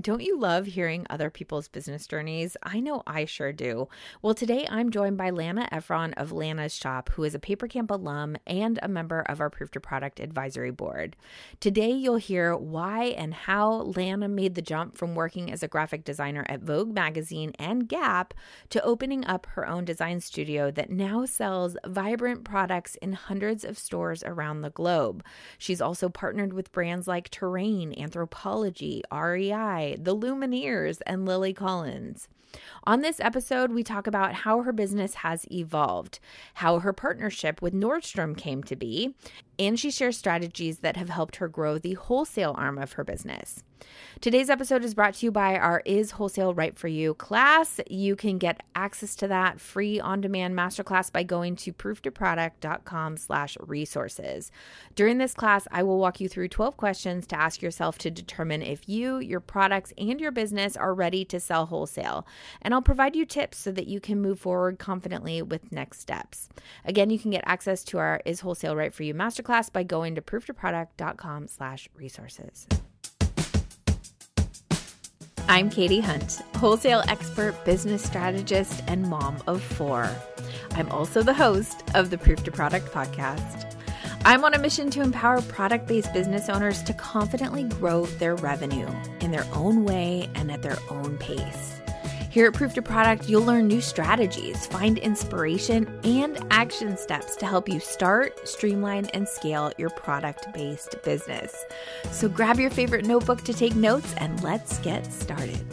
Don't you love hearing other people's business journeys? I know I sure do. Well, today I'm joined by Lana Efron of Lana's Shop, who is a PaperCamp alum and a member of our Proof to Product Advisory Board. Today you'll hear why and how Lana made the jump from working as a graphic designer at Vogue magazine and Gap to opening up her own design studio that now sells vibrant products in hundreds of stores around the globe. She's also partnered with brands like Terrain, Anthropologie, REI, the Lumineers, and Lily Collins. On this episode, we talk about how her business has evolved, how her partnership with Nordstrom came to be, and she shares strategies that have helped her grow the wholesale arm of her business. Today's episode is brought to you by our Is Wholesale Right For You class. You can get access to that free on-demand masterclass by going to prooftoproduct.com/resources. During this class, I will walk you through 12 questions to ask yourself to determine if you, your products, and your business are ready to sell wholesale. And I'll provide you tips so that you can move forward confidently with next steps. Again, you can get access to our Is Wholesale Right For You masterclass by going to prooftoproduct.com/resources. I'm Katie Hunt, wholesale expert, business strategist, and mom of 4. I'm also the host of the Proof to Product podcast. I'm on a mission to empower product-based business owners to confidently grow their revenue in their own way and at their own pace. Here at Proof to Product, you'll learn new strategies, find inspiration, and action steps to help you start, streamline, and scale your product-based business. So grab your favorite notebook to take notes and let's get started.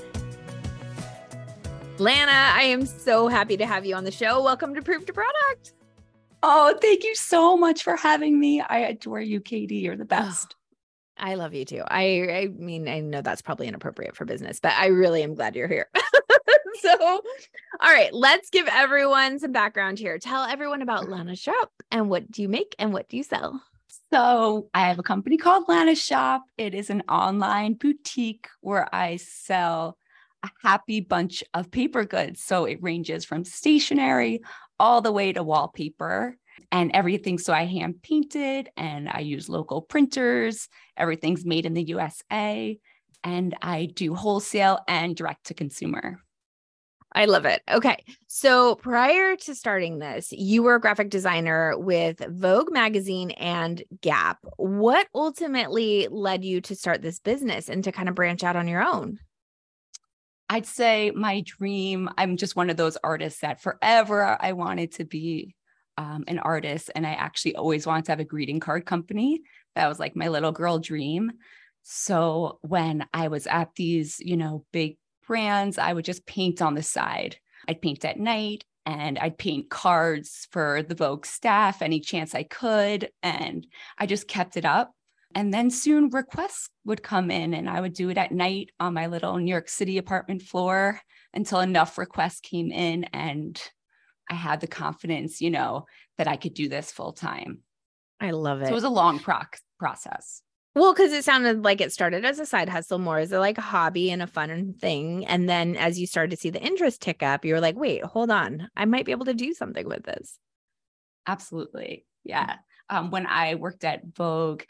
Lana, I am so happy to have you on the show. Welcome to Proof to Product. Oh, thank you so much for having me. I adore you, Katie. You're the best. I love you too. I mean, I know that's probably inappropriate for business, but I really am glad you're here. So, all right, let's give everyone some background here. Tell everyone about Lana's Shop and what do you make and what do you sell? So I have a company called Lana's Shop. It is an online boutique where I sell a happy bunch of paper goods. So it ranges from stationery all the way to wallpaper and everything. So I hand painted and I use local printers. Everything's made in the USA. And I do wholesale and direct to consumer. I love it. Okay. So prior to starting this, you were a graphic designer with Vogue magazine and Gap. What ultimately led you to start this business and to kind of branch out on your own? I'd say my dream, I'm just one of those artists that forever I wanted to be an artist. And I actually always wanted to have a greeting card company. That was like my little girl dream. So when I was at these, big brands, I would just paint on the side. I'd paint at night and I'd paint cards for the Vogue staff any chance I could. And I just kept it up. And then soon requests would come in and I would do it at night on my little New York City apartment floor until enough requests came in and I had the confidence, that I could do this full time. I love it. So it was a long process. Well, because it sounded like it started as a side hustle, more as a hobby and a fun thing. And then as you started to see the interest tick up, you were like, wait, hold on. I might be able to do something with this. Absolutely. Yeah. When I worked at Vogue,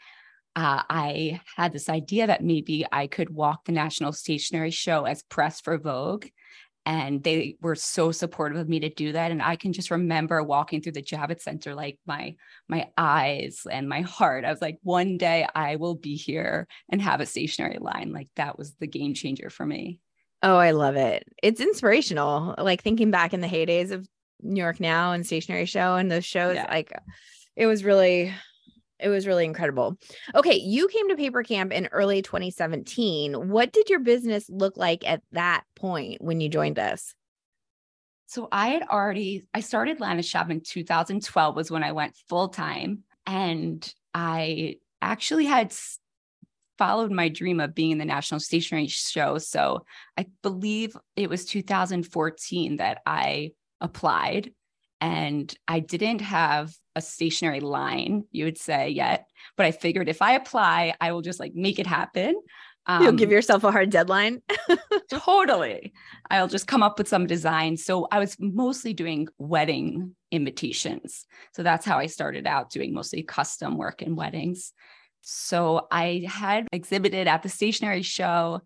I had this idea that maybe I could walk the National Stationery Show as press for Vogue. And they were so supportive of me to do that. And I can just remember walking through the Javits Center, like my eyes and my heart. I was like, one day I will be here and have a stationery line. Like that was the game changer for me. Oh, I love it. It's inspirational. Like thinking back in the heydays of New York Now and Stationery Show and those shows, it was really incredible. Okay. You came to PaperCamp in early 2017. What did your business look like at that point when you joined us? So I started Lana's Shop in 2012 was when I went full time. And I actually had followed my dream of being in the National Stationery Show. So I believe it was 2014 that I applied. And I didn't have a stationery line, you would say, yet. But I figured if I apply, I will just make it happen. You'll give yourself a hard deadline. Totally. I'll just come up with some design. So I was mostly doing wedding invitations. So that's how I started out, doing mostly custom work in weddings. So I had exhibited at the stationery show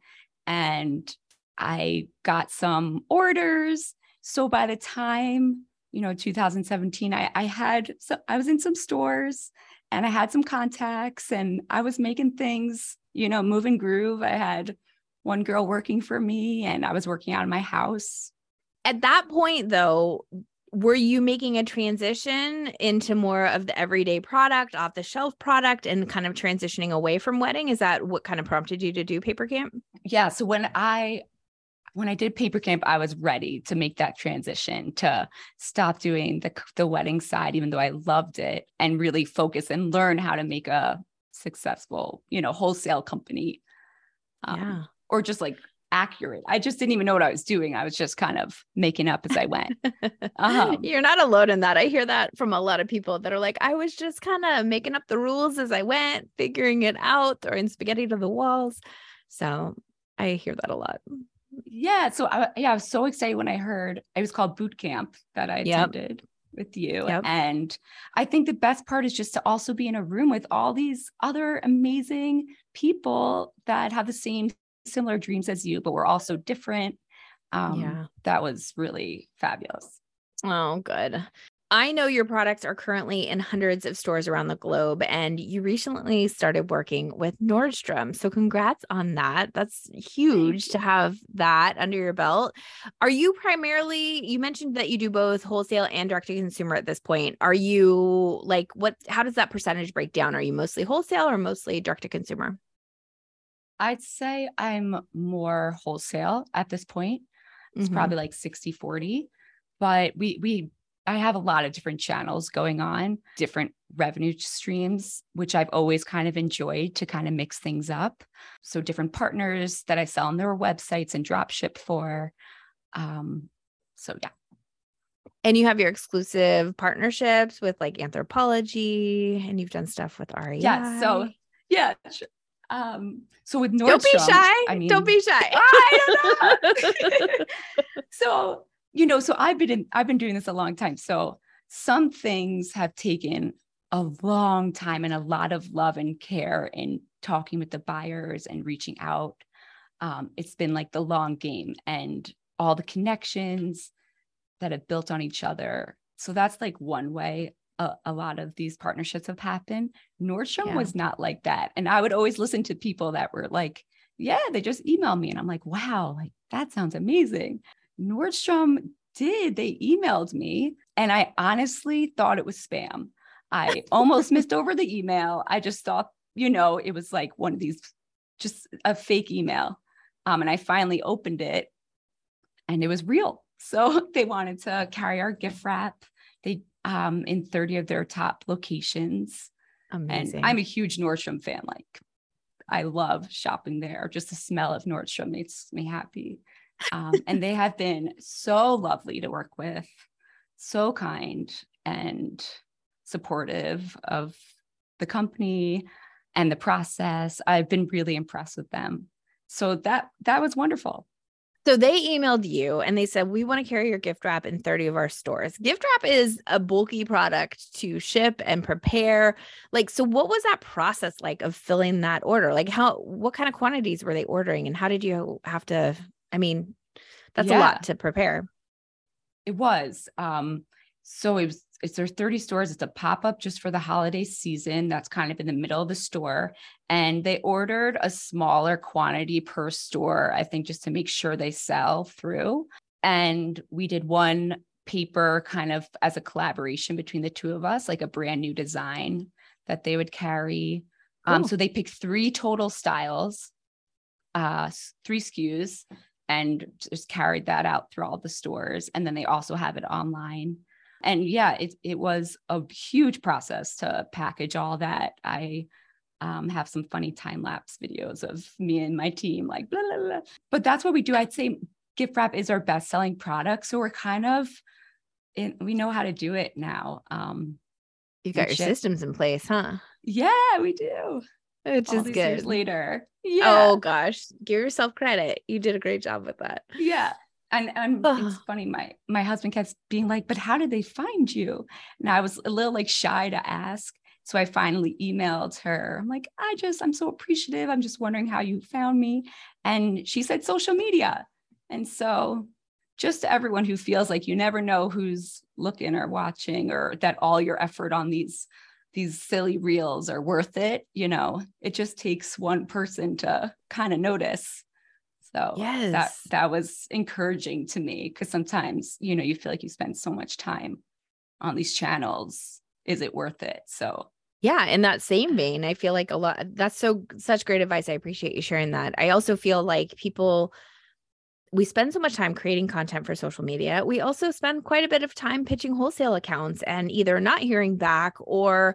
and I got some orders. So by the time, 2017, I was in some stores and I had some contacts and I was making things, move and groove. I had one girl working for me and I was working out of my house. At that point, though, were you making a transition into more of the everyday product, off the shelf product, and kind of transitioning away from wedding? Is that what kind of prompted you to do Paper Camp? Yeah. So when I did Paper Camp, I was ready to make that transition to stop doing the wedding side, even though I loved it, and really focus and learn how to make a successful, wholesale company. Or just like accurate. I just didn't even know what I was doing. I was just kind of making up as I went. You're not alone in that. I hear that from a lot of people that are like, I was just kind of making up the rules as I went, figuring it out, throwing spaghetti to the walls. So I hear that a lot. Yeah. So I was so excited when I heard it was called Boot Camp that I attended with you. Yep. And I think the best part is just to also be in a room with all these other amazing people that have the same similar dreams as you, but we're also different. That was really fabulous. Oh, good. I know your products are currently in hundreds of stores around the globe, and you recently started working with Nordstrom. So congrats on that. That's huge to have that under your belt. Are you you mentioned that you do both wholesale and direct to consumer at this point. Are you how does that percentage break down? Are you mostly wholesale or mostly direct to consumer? I'd say I'm more wholesale at this point. It's probably like 60-40, but I have a lot of different channels going on, different revenue streams, which I've always kind of enjoyed to kind of mix things up. So different partners that I sell on their websites and drop ship for. So yeah. And you have your exclusive partnerships with like Anthropologie, and you've done stuff with REI. Yeah. So yeah. Sure. So with Nordstrom, don't be shy. Don't be shy. I don't know. So, so I've been doing this a long time. So some things have taken a long time and a lot of love and care in talking with the buyers and reaching out. It's been like the long game and all the connections that have built on each other. So that's like one way a lot of these partnerships have happened. Nordstrom was not like that. And I would always listen to people that were like, yeah, they just emailed me. And I'm like, wow, like that sounds amazing. Nordstrom they emailed me and I honestly thought it was spam. I almost missed over the email. I just thought, it was like one of these, just a fake email. And I finally opened it and it was real. So they wanted to carry our gift wrap. They in 30 of their top locations. Amazing. And I'm a huge Nordstrom fan. Like I love shopping there. Just the smell of Nordstrom makes me happy. And they have been so lovely to work with, so kind and supportive of the company and the process. I've been really impressed with them. So that was wonderful. So they emailed you and they said, we want to carry your gift wrap in 30 of our stores. Gift wrap is a bulky product to ship and prepare. So what was that process like of filling that order? What kind of quantities were they ordering and how did you have to, that's a lot to prepare. It was. So it's there's 30 stores. It's a pop-up just for the holiday season. That's kind of in the middle of the store. And they ordered a smaller quantity per store, I think, just to make sure they sell through. And we did one paper kind of as a collaboration between the two of us, like a brand new design that they would carry. Cool. So they picked 3 total styles, 3 SKUs, and just carried that out through all the stores. And then they also have it online. And yeah, it was a huge process to package all that. I have some funny time-lapse videos of me and my team, like blah, blah, blah. But that's what we do. I'd say gift wrap is our best-selling product. So we're kind of, we know how to do it now. You've got your systems in place, huh? Yeah, we do. Which is good. Years later. Yeah. Oh gosh, give yourself credit. You did a great job with that. Yeah. And it's funny. My husband kept being like, but how did they find you? And I was a little like shy to ask. So I finally emailed her. I'm like, I'm so appreciative. I'm just wondering how you found me. And she said social media. And so just to everyone who feels like you never know who's looking or watching, or that all your effort on these silly reels are worth it, it just takes one person to kind of notice. So Yes. that was encouraging to me, because sometimes, you feel like you spend so much time on these channels. Is it worth it? So Yeah, in that same vein, I feel like that's such great advice. I appreciate you sharing that. I also feel like we spend so much time creating content for social media. We also spend quite a bit of time pitching wholesale accounts and either not hearing back or,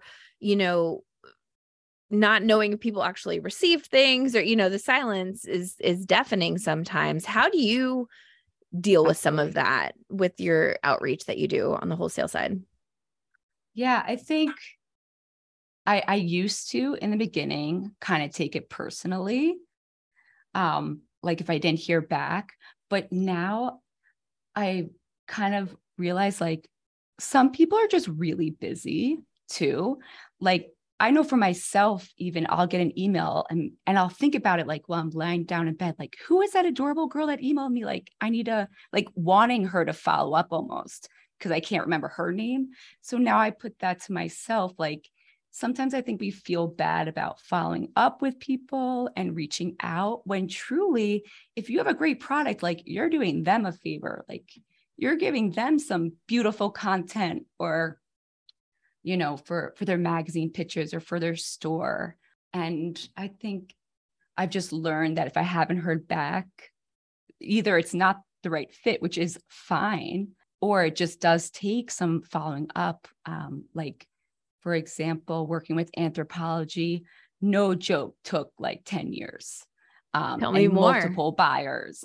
not knowing if people actually received things, or, the silence is deafening sometimes. How do you deal with some of that with your outreach that you do on the wholesale side? Yeah, I think I used to, in the beginning, kind of take it personally. Like if I didn't hear back, but now I kind of realize like some people are just really busy too. Like I know for myself, even I'll get an email and I'll think about it like while I'm lying down in bed, like, who is that adorable girl that emailed me? Like, I need to, like, wanting her to follow up almost, because I can't remember her name. So now I put that to myself. Like, sometimes I think we feel bad about following up with people and reaching out, when truly, if you have a great product, like, you're doing them a favor. Like, you're giving them some beautiful content, or for their magazine pictures or for their store. And I think I've just learned that if I haven't heard back, either it's not the right fit, which is fine, or it just does take some following up. Like, for example, working with Anthropologie, no joke, took like 10 years, Tell me and more. multiple buyers.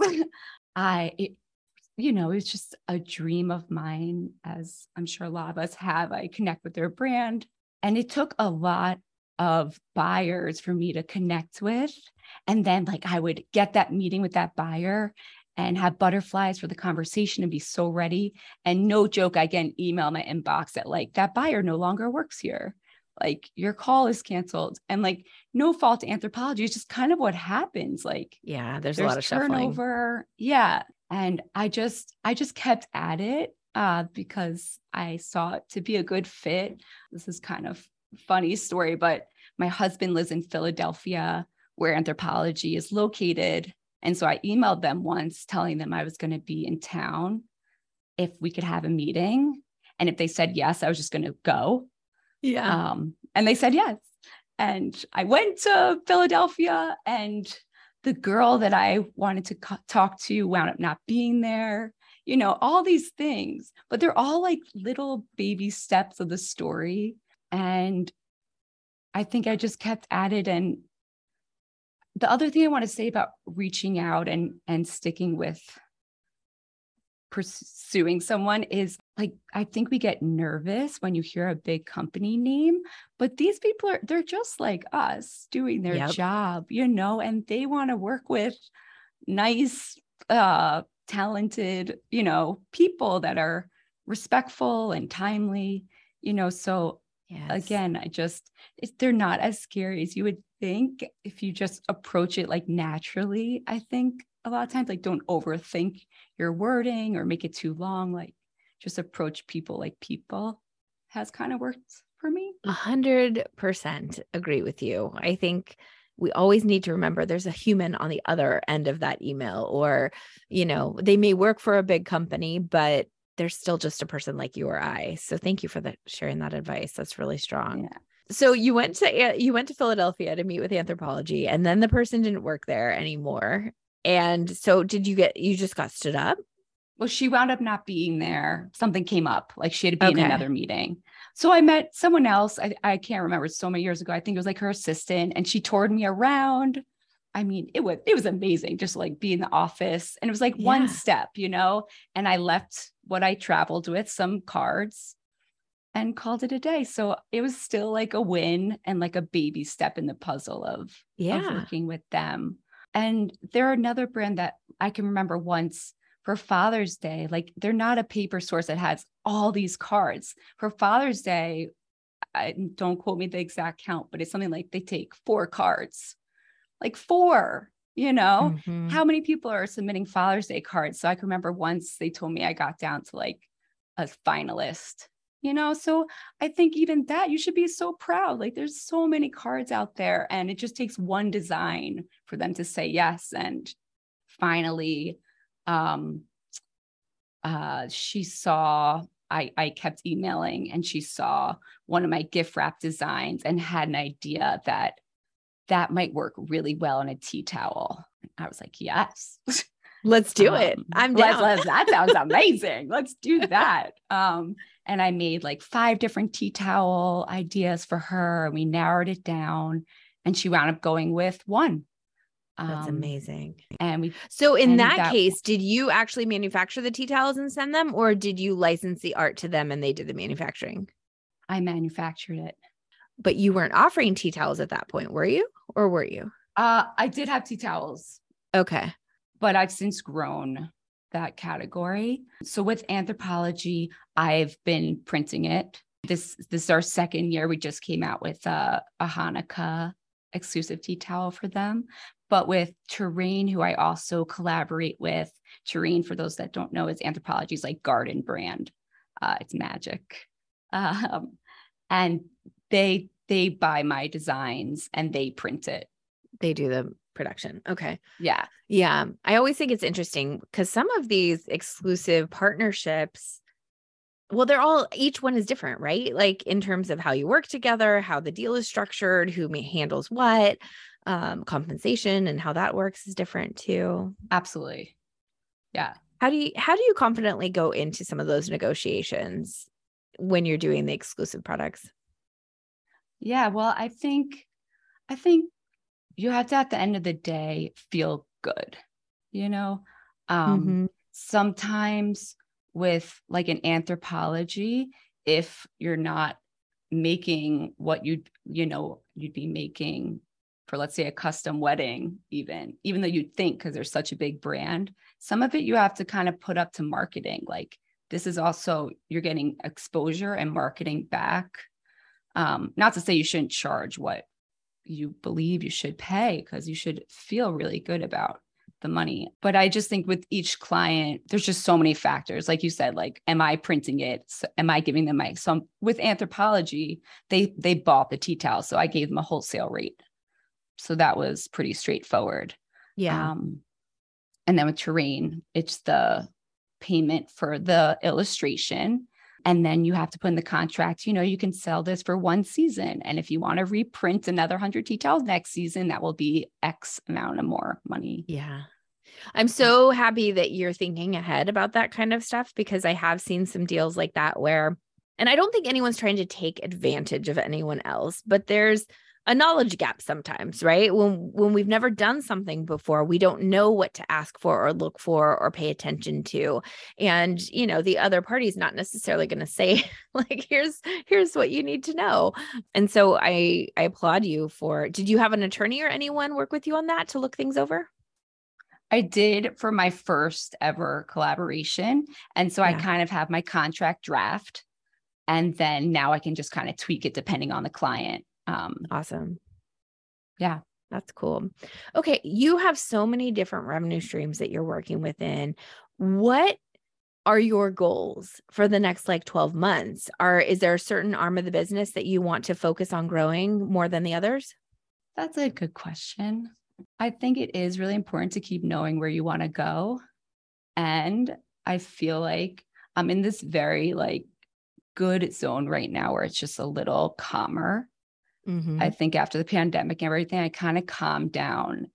It's just a dream of mine, as I'm sure a lot of us have. I connect with their brand, and it took a lot of buyers for me to connect with. And then like I would get that meeting with that buyer and have butterflies for the conversation and be so ready. And no joke, I get an email in my inbox that like, that buyer no longer works here. Like, your call is canceled. And like, no fault to Anthropologie. It's just kind of what happens. Like, Yeah, there's a there's lot of shuffling. turnover. Yeah. And I just kept at it, because I saw it to be a good fit. This is kind of funny story, but my husband lives in Philadelphia, where Anthropologie is located. And so I emailed them once telling them I was going to be in town, if we could have a meeting. And if they said yes, I was just going to go. Yeah. And they said yes. And I went to Philadelphia, and the girl that I wanted to talk to wound up not being there, all these things, but they're all like little baby steps of the story. And I think I just kept at it. And the other thing I want to say about reaching out and sticking with pursuing someone is, like, I think we get nervous when you hear a big company name, but these people they're just like us doing their job, and they want to work with nice, talented, people that are respectful and timely, so Yes. Again, they're not as scary as you would think if you just approach it like naturally. I think a lot of times, like, don't overthink your wording or make it too long. Like, just approach people like people has kind of worked for me. 100% agree with you. I think we always need to remember there's a human on the other end of that email, or, they may work for a big company, but they're still just a person like you or I. So thank you for sharing that advice. That's really strong. Yeah. So you went to Philadelphia to meet with Anthropologie, and then the person didn't work there anymore. And so you just got stood up? Well, she wound up not being there. Something came up, like she had to be in another meeting. So I met someone else. I can't remember, so many years ago. I think it was like her assistant, and she toured me around. I mean, it was amazing, just like be in the office. And it was like one step, and I left what I traveled with, some cards, and called it a day. So it was still like a win and like a baby step in the puzzle of working with them. And they're another brand that I can remember once, for Father's Day, like, they're not a paper source that has all these cards. For Father's Day, I don't quote me the exact count, but it's something like they take 4 cards, like 4, Mm-hmm. how many people are submitting Father's Day cards? So I can remember once they told me I got down to like a finalist, so I think even that you should be so proud. Like there's so many cards out there and it just takes one design for them to say yes. And finally, she saw, I kept emailing and she saw one of my gift wrap designs and had an idea that might work really well in a tea towel. I was like, yes. Let's do it. I'm let's, down. let's, that sounds amazing. Let's do that. And I made like 5 different tea towel ideas for her. And we narrowed it down and she wound up going with one. That's amazing. So in that case, did you actually manufacture the tea towels and send them, or did you license the art to them and they did the manufacturing? I manufactured it. But you weren't offering tea towels at that point, were you? Or were you? I did have tea towels. Okay. But I've since grown that category. So with Anthropologie, I've been printing it. This is our 2nd year. We just came out with a Hanukkah exclusive tea towel for them. But with Terrain, who I also collaborate with, Terrain, for those that don't know, is Anthropologie's like garden brand. It's magic. And they buy my designs and they print it. They do the production. Okay. Yeah. Yeah. I always think it's interesting because some of these exclusive partnerships, well, each one is different, right? Like in terms of how you work together, how the deal is structured, who handles what, compensation and how that works is different too. Absolutely. Yeah. How do you confidently go into some of those negotiations when you're doing the exclusive products? Yeah. Well, I think you have to, at the end of the day, feel good, sometimes with like an Anthropologie, if you're not making what you'd be making for, let's say, a custom wedding, even though you'd think, because there's such a big brand, some of it you have to kind of put up to marketing. Like this is also, you're getting exposure and marketing back. Not to say you shouldn't charge what you believe you should pay, because you should feel really good about the money. But I just think with each client, there's just so many factors. Like you said, like, am I printing it? So am I giving them with Anthropologie, they bought the tea towel. So I gave them a wholesale rate. So that was pretty straightforward. Yeah. And then with Terrain, it's the payment for the illustration. And then you have to put in the contract, you can sell this for 1 season. And if you want to reprint another 100 tea towels next season, that will be X amount of more money. Yeah. I'm so happy that you're thinking ahead about that kind of stuff, because I have seen some deals like that where, and I don't think anyone's trying to take advantage of anyone else, but there's a knowledge gap sometimes, right? When we've never done something before, we don't know what to ask for or look for or pay attention to. And, the other party's not necessarily going to say like, here's what you need to know. And so I applaud you did you have an attorney or anyone work with you on that to look things over? I did for my first ever collaboration. And so I kind of have my contract draft, and then now I can just kind of tweak it depending on the client. Awesome. Yeah. That's cool. Okay. You have so many different revenue streams that you're working within. What are your goals for the next 12 months? Is there a certain arm of the business that you want to focus on growing more than the others? That's a good question. I think it is really important to keep knowing where you want to go. And I feel like I'm in this very good zone right now where it's just a little calmer. Mm-hmm. I think after the pandemic and everything, I kind of calmed down.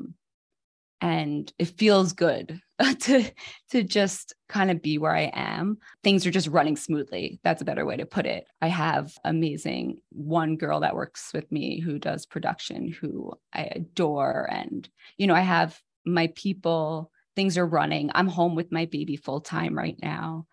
And it feels good to just kind of be where I am. Things are just running smoothly. That's a better way to put it. I have amazing one girl that works with me who does production, who I adore. And, I have my people, things are running. I'm home with my baby full time right now.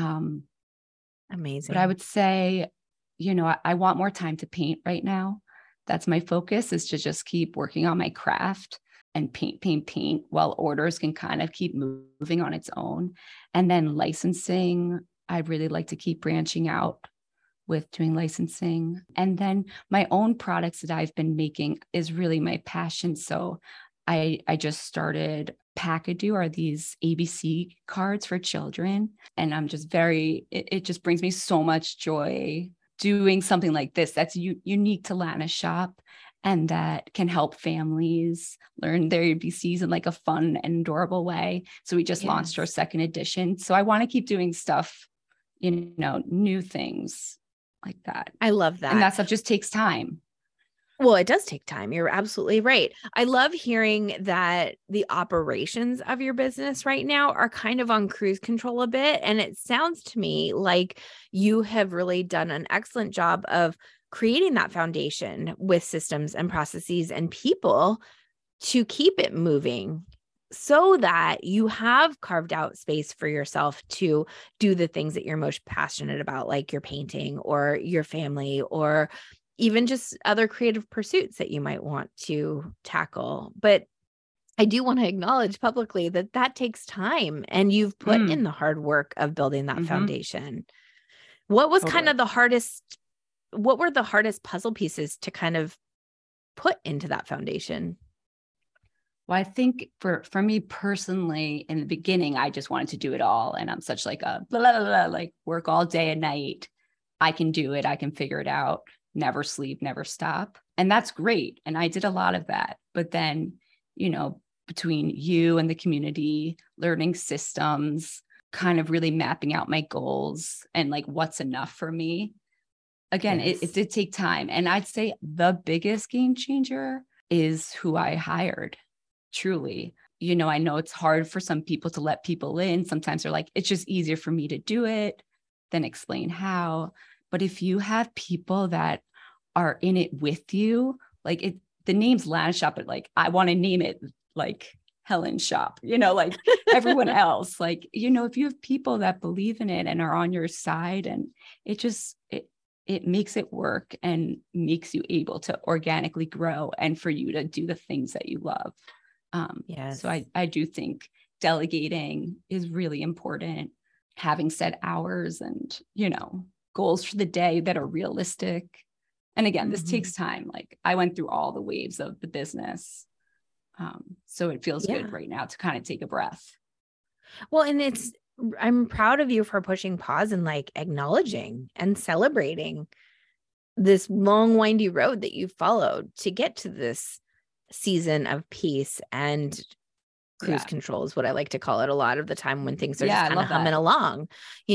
Amazing. But I would say, I want more time to paint right now. That's my focus, is to just keep working on my craft and paint while orders can kind of keep moving on its own. And then licensing, I'd really like to keep branching out with doing licensing. And then my own products that I've been making is really my passion. So I just started Packadoo, are these ABC cards for children. And I'm just it just brings me so much joy doing something like this that's unique to Lana Shop and that can help families learn their ABCs in like a fun and adorable way. So we just launched our second edition. So I want to keep doing stuff, new things like that. I love that. And that stuff just takes time. Well, it does take time. You're absolutely right. I love hearing that the operations of your business right now are kind of on cruise control a bit. And it sounds to me like you have really done an excellent job of creating that foundation with systems and processes and people to keep it moving so that you have carved out space for yourself to do the things that you're most passionate about, like your painting or your family, or even just other creative pursuits that you might want to tackle. But I do want to acknowledge publicly that takes time, and you've put in the hard work of building that foundation. What was kind of what were the hardest puzzle pieces to kind of put into that foundation? Well, I think for me personally, in the beginning, I just wanted to do it all. And I'm such like a blah, blah, blah, like work all day and night. I can do it. I can figure it out. Never sleep, never stop. And that's great. And I did a lot of that. But then, between you and the community, learning systems, kind of really mapping out my goals and like what's enough for me. Again, it did take time. And I'd say the biggest game changer is who I hired. Truly. I know it's hard for some people to let people in. Sometimes they're like, it's just easier for me to do it than explain how. But if you have people that are in it with you, like the name's Lana Shop, but like, I want to name it like Helen Shop, like everyone else, like, if you have people that believe in it and are on your side, and it makes it work and makes you able to organically grow and for you to do the things that you love. So I do think delegating is really important, having set hours and, goals for the day that are realistic. And again, this takes time. Like I went through all the waves of the business. So it feels good right now to kind of take a breath. Well, and I'm proud of you for pushing pause and like acknowledging and celebrating this long, windy road that you followed to get to this season of peace and cruise control is what I like to call it a lot of the time when things are just kind of humming along,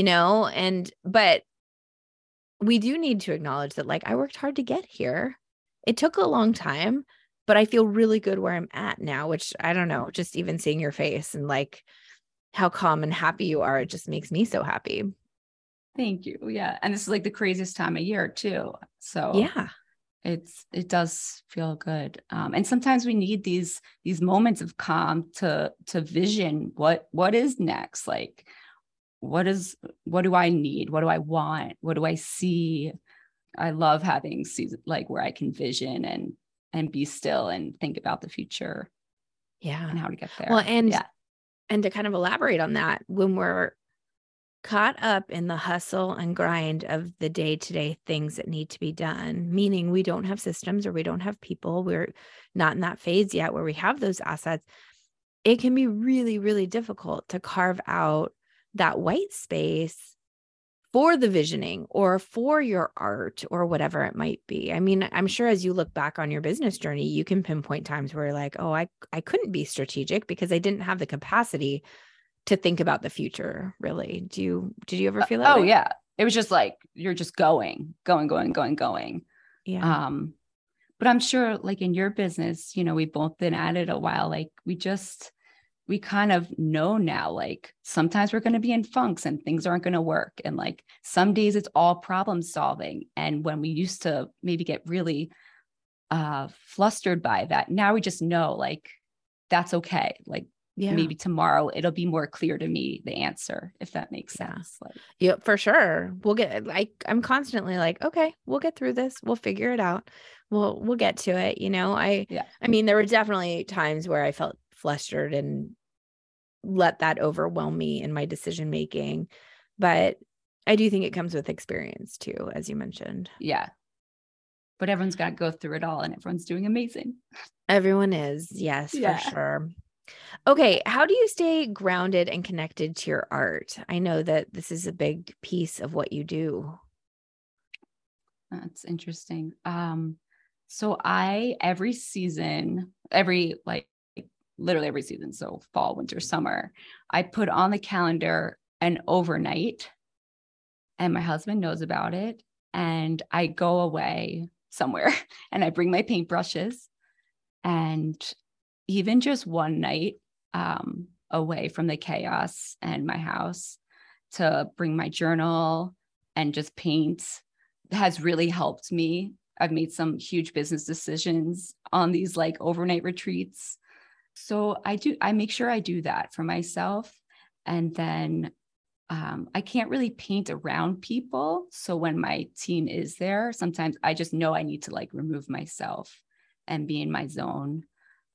but we do need to acknowledge that like I worked hard to get here. It took a long time, but I feel really good where I'm at now, which I don't know, just even seeing your face and like how calm and happy you are, it just makes me so happy. Thank you. Yeah. And this is like the craziest time of year too. So yeah, it does feel good. And sometimes we need these moments of calm to vision what is next. Like, what do I need? What do I want? What do I see? I love having season like where I can vision and be still and think about the future. Yeah. And how to get there. Well, and to kind of elaborate on that, when we're caught up in the hustle and grind of the day-to-day things that need to be done, meaning we don't have systems or we don't have people, we're not in that phase yet where we have those assets, it can be really, really difficult to carve out that white space for the visioning or for your art or whatever it might be. I mean, I'm sure as you look back on your business journey, you can pinpoint times where you're like, oh, I couldn't be strategic because I didn't have the capacity to think about the future. Really. Did you ever feel that way? Yeah. It was just like, you're just going. Yeah. But I'm sure like in your business, we've both been at it a while. Like we kind of know now, like sometimes we're going to be in funks and things aren't going to work. And like some days it's all problem solving. And when we used to maybe get really flustered by that, now we just know like, that's okay. Like maybe tomorrow it'll be more clear to me, the answer, if that makes sense. Like, yeah, for sure. We'll get I'm constantly like, okay, we'll get through this. We'll figure it out. We'll get to it. I mean, there were definitely times where I felt flustered and let that overwhelm me in my decision making. But I do think it comes with experience too, as you mentioned. Yeah. But everyone's got to go through it all and everyone's doing amazing. Everyone is. Yes, for Yeah. sure. Okay. How do you stay grounded and connected to your art? I know that this is a big piece of what you do. That's interesting. So I, every season, every like literally every season, so fall, winter, summer, I put on the calendar an overnight, and my husband knows about it. And I go away somewhere and I bring my paintbrushes, and even just one night away from the chaos and my house to bring my journal and just paint has really helped me. I've made some huge business decisions on these like overnight retreats. So I make sure I do that for myself. And then I can't really paint around people. So when my team is there, sometimes I just know I need to like remove myself and be in my zone.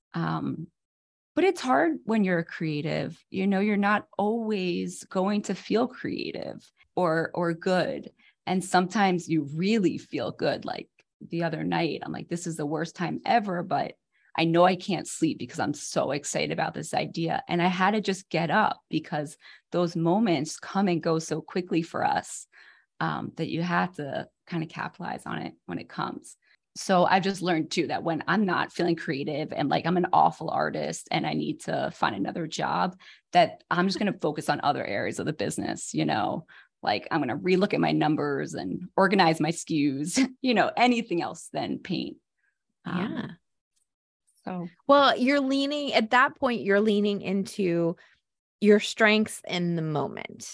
But it's hard when you're a creative, you know, you're not always going to feel creative or good. And sometimes you really feel good. Like the other night, I'm like, this is the worst time ever, but I know I can't sleep because I'm so excited about this idea. And I had to just get up because those moments come and go so quickly for us that you have to kind of capitalize on it when it comes. So I've just learned too that when I'm not feeling creative and like I'm an awful artist and I need to find another job, that I'm just going to focus on other areas of the business, you know, like I'm going to relook at my numbers and organize my SKUs, you know, anything else than paint. Yeah. So, Well, you're leaning at that point, you're leaning into your strengths in the moment,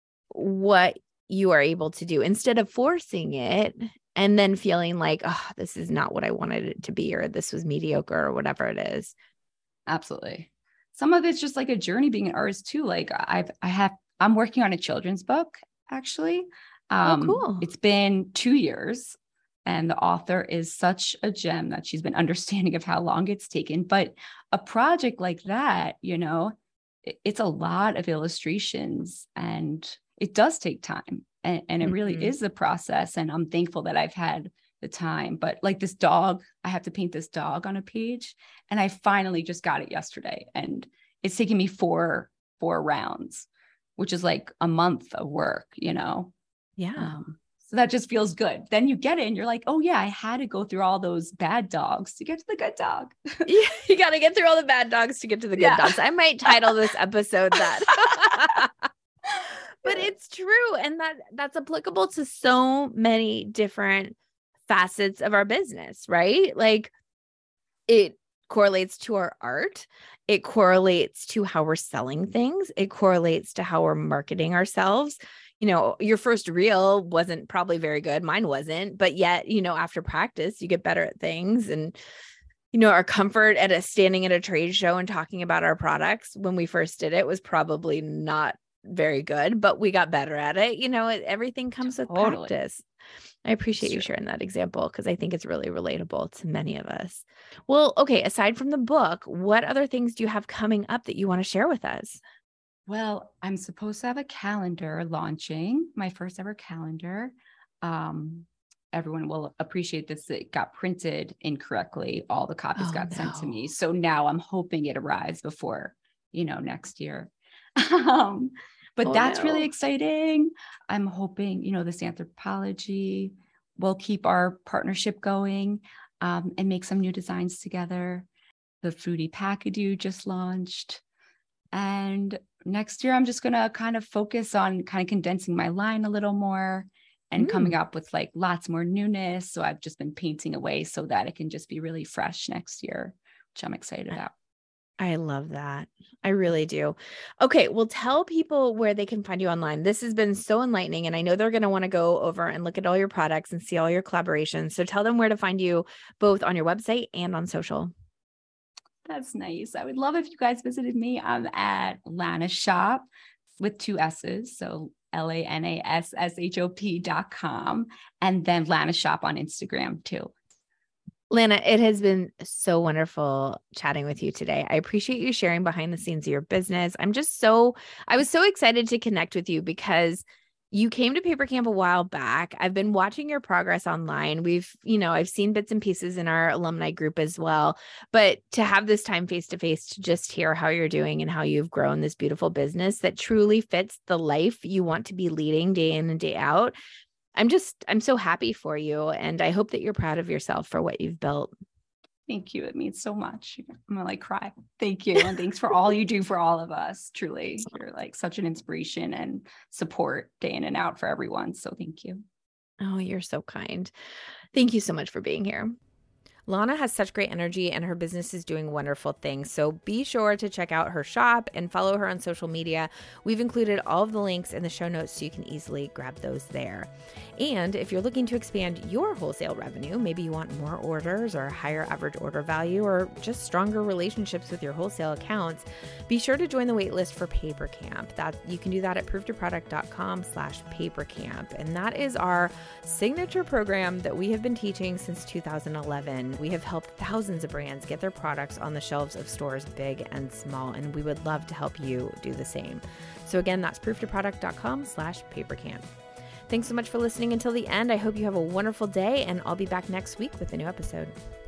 what you are able to do instead of forcing it and then feeling like, oh, this is not what I wanted it to be, or this was mediocre or whatever it is. absolutely. Some of it's just like a journey being an artist too. Like I'm working on a children's book actually. Oh, cool. It's been 2 years and the author is such a gem that she's been understanding of how long it's taken. But a project like that, you know, it's a lot of illustrations and it does take time and it really is the process. And I'm thankful that I've had the time, but like this dog, I have to paint this dog on a page and I finally just got it yesterday and it's taken me four rounds, which is like a month of work, you know? Yeah. So that just feels good. Then you get it and you're like, oh yeah, I had to go through all those bad dogs to get to the good dog. You got to get through all the bad dogs to get to the good dogs. I might title this episode that. But it's true. And that's applicable to so many different facets of our business, right? Like it correlates to our art. It correlates to how we're selling things. It correlates to how we're marketing ourselves. You know, your first reel wasn't probably very good. Mine wasn't, but yet, you know, after practice, you get better at things. And, you know, our comfort at standing at a trade show and talking about our products when we first did it was probably not very good, but we got better at it. You know, everything comes with practice. I appreciate you sharing that example because I think it's really relatable to many of us. Well, okay, aside from the book, what other things do you have coming up that you want to share with us? Well, I'm supposed to have a calendar launching, my first ever calendar. Everyone will appreciate this. It got printed incorrectly. All the copies got sent to me. So now I'm hoping it arrives before, you know, next year. But that's really exciting. I'm hoping, you know, this anthropology will keep our partnership going and make some new designs together. The Foodie Packadoo just launched. And next year, I'm just going to kind of focus on kind of condensing my line a little more and coming up with like lots more newness. So I've just been painting away so that it can just be really fresh next year, which I'm excited about. I love that. I really do. Okay. Well, tell people where they can find you online. This has been so enlightening. And I know they're going to want to go over and look at all your products and see all your collaborations. So tell them where to find you both on your website and on social. That's nice. I would love if you guys visited me. I'm at Lana Shop with 2 S's. So LANASSHOP.com. And then Lana Shop on Instagram too. Lana, it has been so wonderful chatting with you today. I appreciate you sharing behind the scenes of your business. I was so excited to connect with you because You came to Paper Camp a while back. I've been watching your progress online. I've seen bits and pieces in our alumni group as well. But to have this time face to face to just hear how you're doing and how you've grown this beautiful business that truly fits the life you want to be leading day in and day out. I'm so happy for you. And I hope that you're proud of yourself for what you've built. Thank you. It means so much. I'm gonna cry. Thank you. And thanks for all you do for all of us. Truly, you're such an inspiration and support day in and out for everyone. So thank you. Oh, you're so kind. Thank you so much for being here. Lana has such great energy and her business is doing wonderful things. So be sure to check out her shop and follow her on social media. We've included all of the links in the show notes so you can easily grab those there. And if you're looking to expand your wholesale revenue, maybe you want more orders or a higher average order value or just stronger relationships with your wholesale accounts, be sure to join the waitlist for Paper Camp. You can do that at prooftoproduct.com/papercamp. And that is our signature program that we have been teaching since 2011. We have helped thousands of brands get their products on the shelves of stores big and small, and we would love to help you do the same. So again, that's prooftoproduct.com/papercamp. Thanks so much for listening until the end. I hope you have a wonderful day, and I'll be back next week with a new episode.